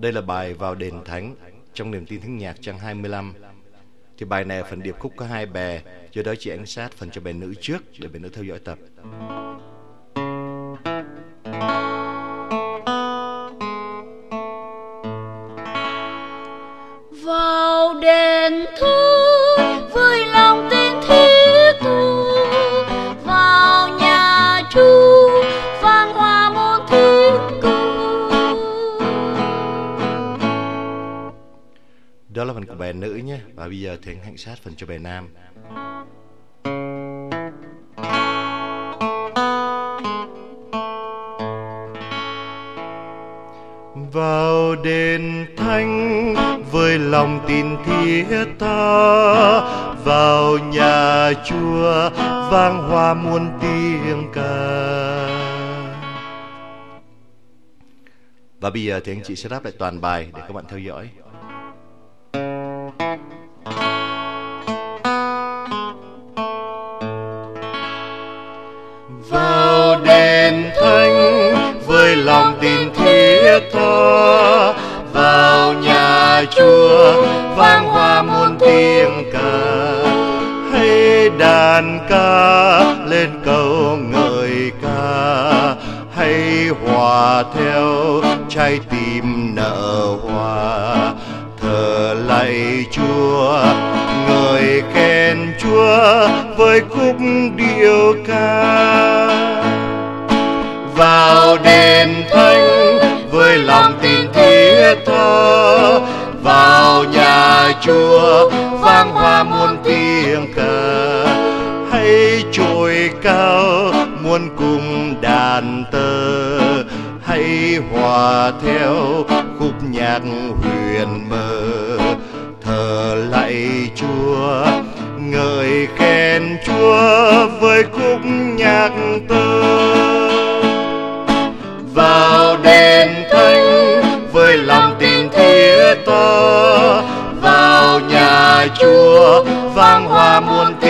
Đây là bài Vào đền thánh trong niềm tin thính nhạc trang 25. Thì bài này phần điệp khúc có 2 bè, do đó chị Ánh sát phần cho bè nữ trước để bè nữ theo dõi tập. Vào đền thánh với lòng tin thiết tha, vào nhà Chúa vang hoa muôn tiếng ca. Đó là phần của bè nữ nhé. Và bây giờ thì anh Hạnh sát phần cho bè nam. Vào đền thánh với lòng tin thiết tha, vào nhà Chúa vang hoa muôn tiếng ca. Và bây giờ thì anh chị sẽ đáp lại toàn bài để các bạn theo dõi. Vào đền thánh với lòng tin thiết tha, vào nhà Chúa vang hoa muôn tiếng ca. Hãy đàn ca lên câu ngợi ca, hãy hòa theo trái tim nở hoa. Thờ lạy Chúa, ngợi khen Chúa với khúc điệu ca. Vào đền thánh với lòng tin thiết tha, vào nhà Chúa vang hoa muôn tiếng ca. Hãy trôi cao muôn cung đàn tơ, hãy hòa theo khúc nhạc huyền mơ. Thờ lạy Chúa, ngợi khen Chúa với khúc nhạc tơ. Vào đền thánh với lòng tin thiết tha, vào nhà Chúa vang hoa muôn